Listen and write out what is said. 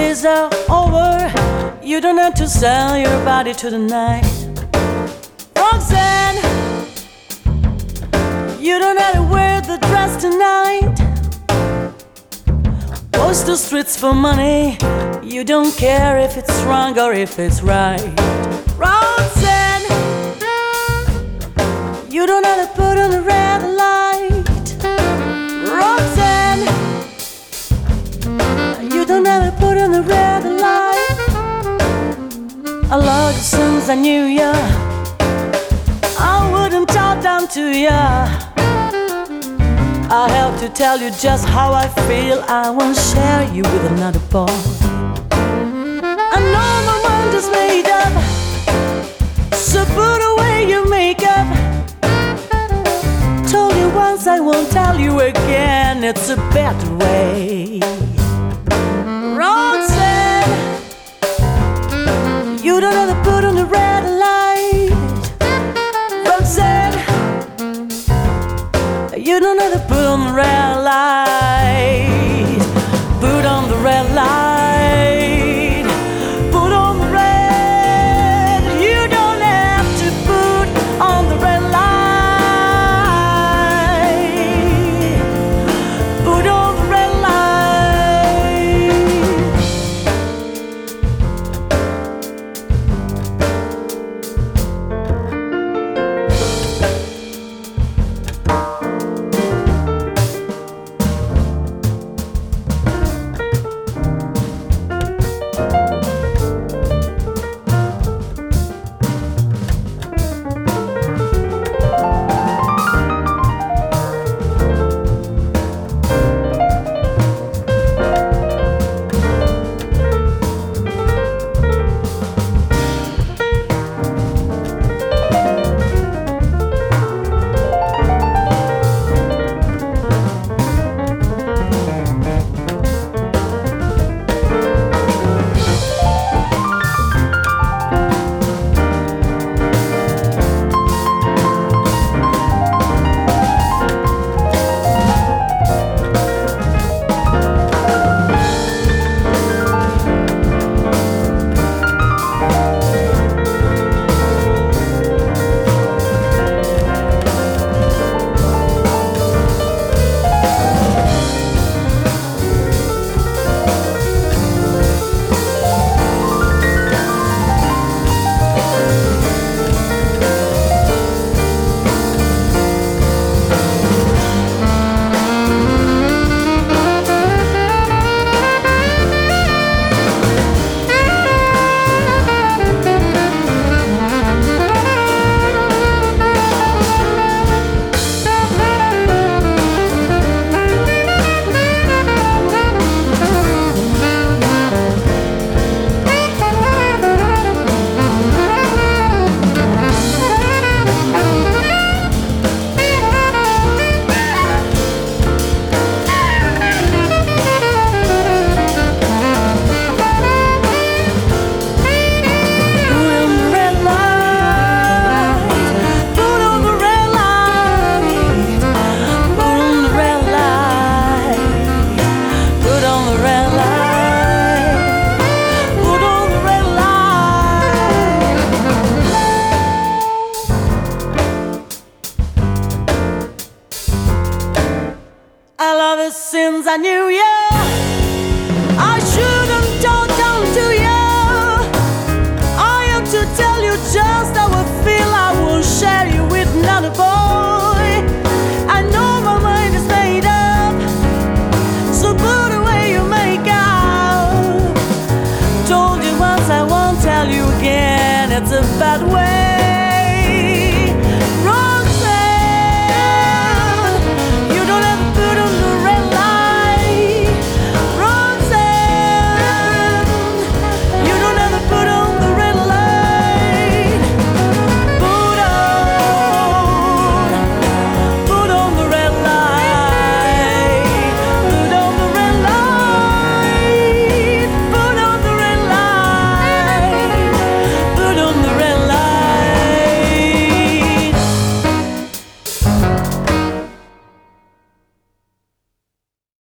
days are over, you don't have to sell your body to the night. Roxanne, you don't have to wear the dress tonight. Post the streets for money, you don't care if it's wrong or if it's right. Roxanne, you don't have to put on the red light. Roxanne, you don't have to put on the red light. I love you since I knew ya, I wouldn't talk down to ya. I have to tell you just how I feel, I won't share you with another boy. I know my mind is made up, so put away your makeup. Told you once, I won't tell you again, it's a better way. Roxanne, you don't have to put on the red light. Roxanne, you don't have to put on the red light. Put on the red light. Put on the red. You don't have to put on the red light. Put on the red I love it since I knew you. I shouldn't talk down to you. I have to tell you just how I feel. I won't share you with another boy. I know my mind is made up, so put away your makeup. Told you once, I won't tell you again. It's a bad way.